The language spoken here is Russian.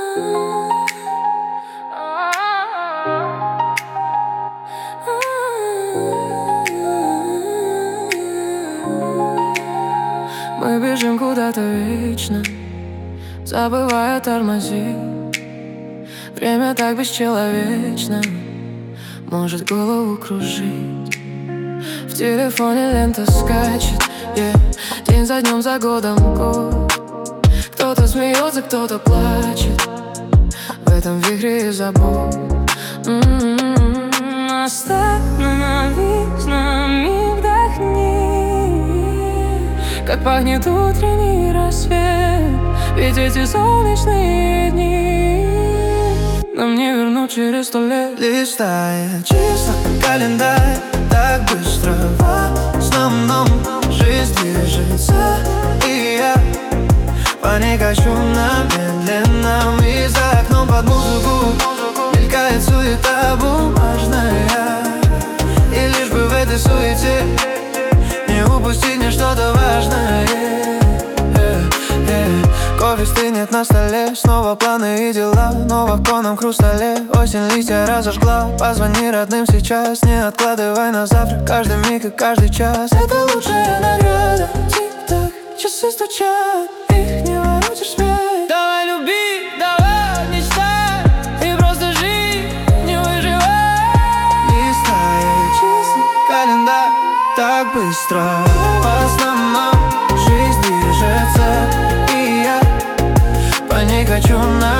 Мы бежим куда-то вечно, забывая тормозить. Время так бесчеловечно, может голову кружить. В телефоне лента скачет, день за днем, за годом год. Кто-то смеется, кто-то плачет в этом вихре и забот. Остановись на миг, вдохни, как пахнет утренний рассвет. Ведь эти солнечные дни нам не вернуть через 100 лет. Листая числа, календарь, так быстро в основном жизнь движется, и я по ней качу на медленном. И за окном под музыку мелькает суета бумажная, и лишь бы в этой суете не упустить мне что-то важное. Кофе стынет на столе, снова планы и дела, но в оконном хрустале осень листья разожгла. Позвони родным сейчас, не откладывай на завтра. Каждый миг и каждый час — это лучшая награда. Тик-так, часы стучат, их не воротишь вспять. Давай люби, давай мечтай, и просто жить, не выживай. Листая часы, календарь, так быстро в основном жизнь движется, и я по ней хочу на